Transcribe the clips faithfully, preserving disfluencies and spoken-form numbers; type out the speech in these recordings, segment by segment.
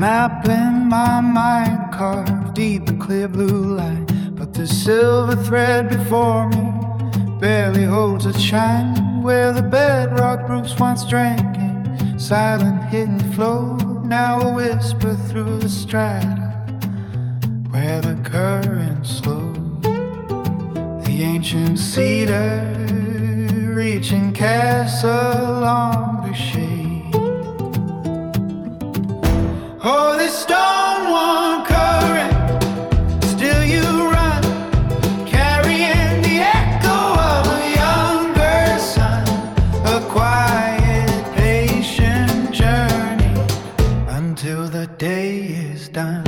map in my mind carved deep in clear blue light, but the silver thread before me barely holds a chime. Where the bedrock Bruce once drank in silent hidden flow, now a whisper through the strata where the current slows. The ancient cedar reaching castle along the shade. Oh, this stone one current, still you run, carrying the echo of a younger son. A quiet, patient journey until the day is done.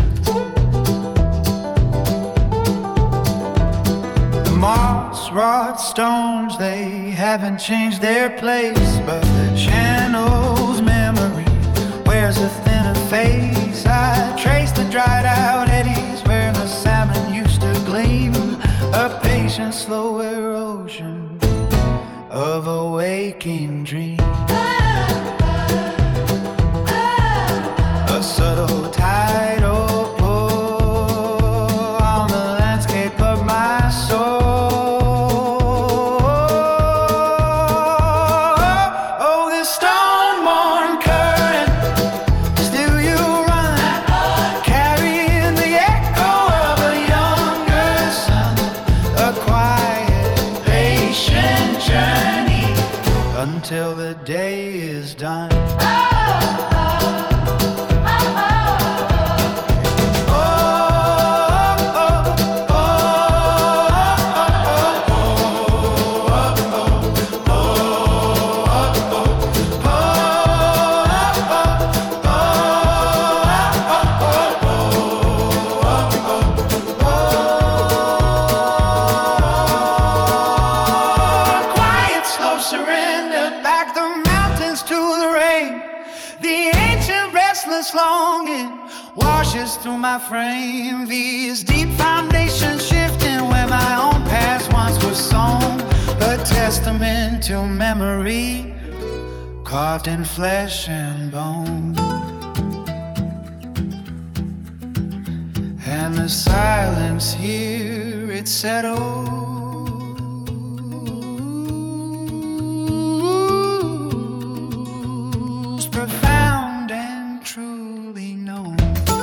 The moss-wrought stones, they haven't changed their place, but the channel's memory wears a thinner face. I trace the dried out eddies where the salmon used to gleam, a patient, slow erosion of a waking dream. A subtle tidal pull on the landscape of my soul. Oh, this stone-born current, still you run, carrying the echo of a younger son. A quiet, patient journey until the day is done. Surrender back the mountains to the rain. The ancient restless longing washes through my frame. These deep foundations shifting where my own past once was sown. A testament to memory carved in flesh and bone. And the silence here, it settles, profound and truly known.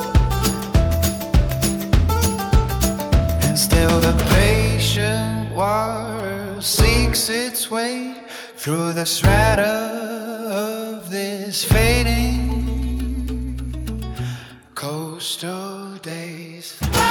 And still the patient water seeks its way through the strata of this fading coastal days.